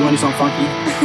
wanna do something funky?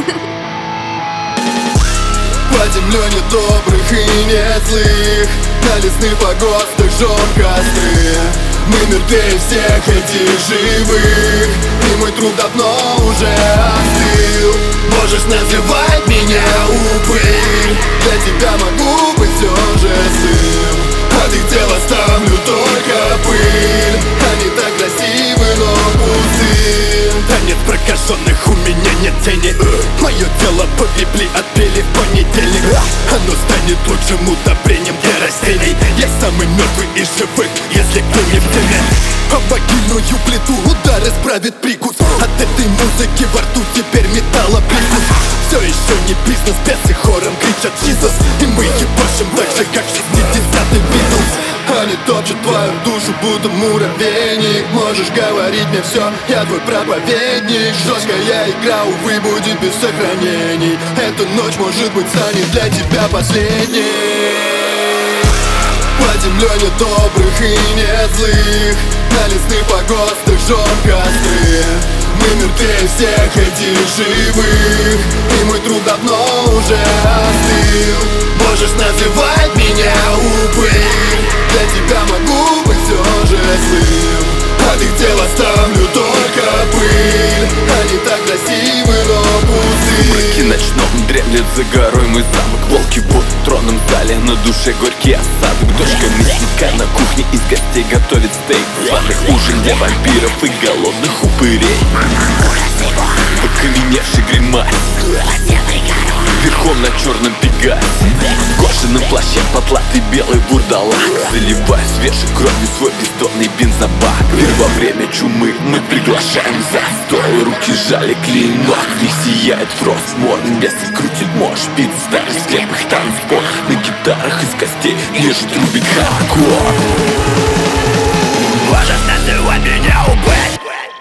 По земле нет добрых и нет злых, на лесных погостах жжем костры. Мы мертвее всех этих живых, и мой труп давно уже остыл. Можешь называть меня упырь, для тебя могу быть все же злым. От их тел оставлю только пыль, они так красивы, но пусты. Танец прокаженных, у меня нет тени. Мое тело по Библии отпели в понедельник. Оно станет лучшим удобрением для растений. Я самый мертвый из живых, если кто не в теме. А могильную плиту удар исправит прикус. От этой музыки во рту теперь металлоприкус. Все еще не бизнес, бесы хором кричат Jesus. И мы ебашим так же, как 60-й Beatles. Они топчут твою душу, будто муравейник. Можешь говорить мне все, я твой проповедник. Жесткая игра, увы, будет без сохранений. Эта ночь, может быть, станет для тебя последней. По земле нет добрых и нет злых, на лесных погостах жжем костры. Мы мертвее всех этих живых, и мой труп давно уже остыл. Можешь называть меня упырь, для тебя могу быть все же злым. От их тел оставлю только пыль, они так красивы, но пусты. В мраке ночном дремлет за горой мой замок. Волки будут в тронном зале, на душе горький осадок. Дочка мясника на кухне из гостей готовит стейк. Званых ужин для вампиров и голодных упырей. В окаменевшей гримасе, верхом на черном пегасе, в кожаном плаще потлатый белый бурдалак. Заливая свежей кровью свой бездонный бензобак. Мир во время чумы мы приглашаем за стол. Руки жали клинок, в них сияет фрост. Модный бесы крутит мощь, бит старый слепых танцпол. На гитарах из костей нежит рубит хардкор. Можешь называть меня упырь,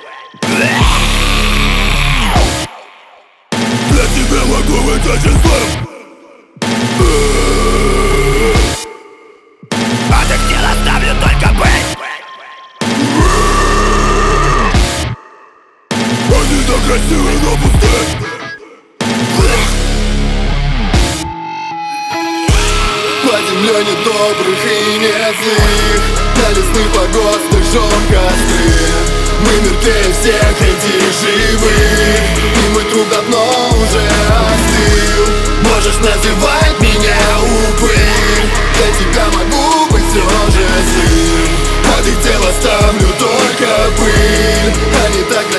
для тебя могу быть очень злым. От их тел оставлю только пыль. Они так красивы, но пусты. По земле нет добрых и нет злых, на лесных погостах жжем костры. Мы мертвее всех этих живых, и мой труп давно уже остыл. Можешь называть меня упырь, для тебя могу быть все же злым. От их тел оставлю только пыль, они так